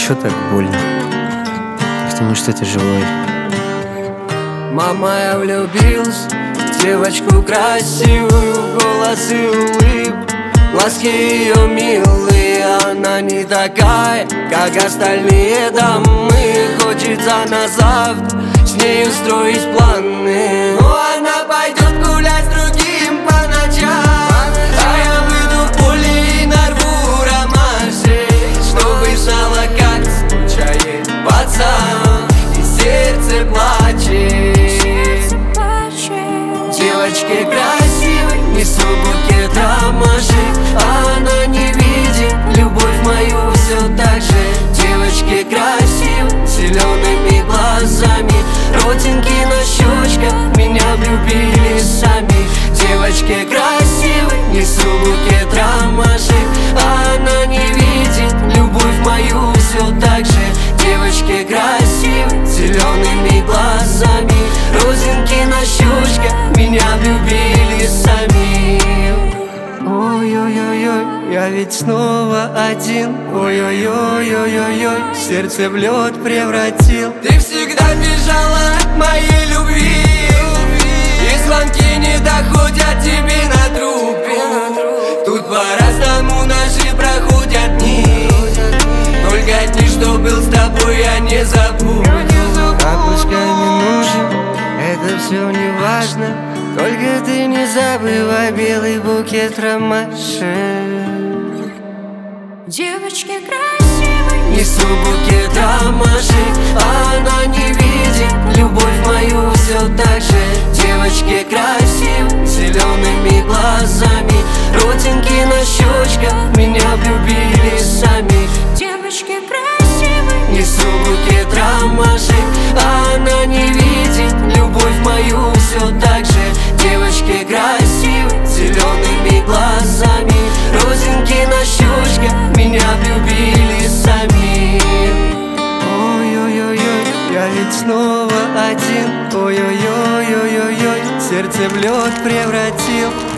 чё так больно? Потому что ты живой. Мама, я влюбился в девочку красивую, голос и улыбку, глазки ее милые. Она не такая, как остальные дамы. Хочется на завтра с ней устроить планы. Но она пойдет гулять с другим по ночам, а я выйду в поле и нарву ромашек, чтобы знала, как скучает пацан и сердце плачет. Девочки красивой несу букет ромашек, а она не видит любовь мою все так же. Девочки красивой, зелеными глазами, родинки на щечках, меня влюбили сами. Девочки красивой несу букет ромашек, а она не видит любовь мою все так же. Девочки красивой, зелеными глазами, родинки на щечках, меня влюбили сами. Ой-ой-ой-ой, я ведь снова один. Ой-ой-ой-ой-ой, сердце в лед превратил. Ты всегда бежала от моей любви, и звонки не доходят тебе на трубку. Тут по-разному наши проходят дни, только дни, что был с тобой, я не забуду. А пускай не нужен, это все не важно, только ты не забывай белый букет ромашек. Девочки красивой несу букет ромашек, а она не видит любовь мою все так же. Девочки красивой, зелеными глазами, родинки на щечках, меня влюбили сами. Девочки красивой несу букет ромашек, а она не видит любовь мою все так же. Девочки красивой, зелеными глазами, родинки на щечках, меня влюбили сами. Ой-ой-ой-ой, я ведь снова один. Ой-ой-ой-ой-ой, сердце в лед превратил.